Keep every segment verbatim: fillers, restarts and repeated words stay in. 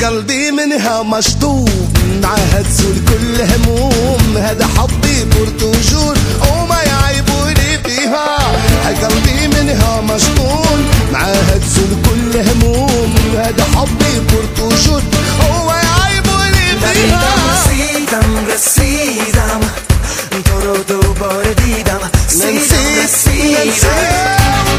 قلبي منها مشطوب معاها تزول كل هموم هذا حبي بورتوجور وما يعيبوني فيها قلبي منها مشطون معاها تزول كل هموم هذا حبي بورتوجور وما يعيبوني فيها رسیدم رسیدم تو رو دوباره دیدم رسیدم رسیدم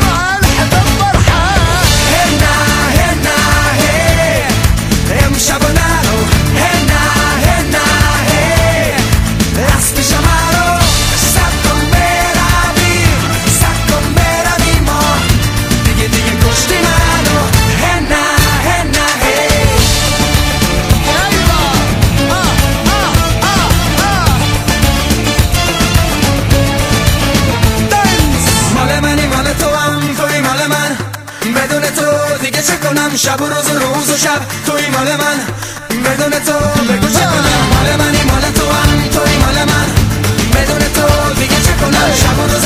شب و روز و روز و شب توی مال من بدون تو بگو چه کنم مال منی مال تو هم توی مال من بدون تو دیگه چه کنم شب و روز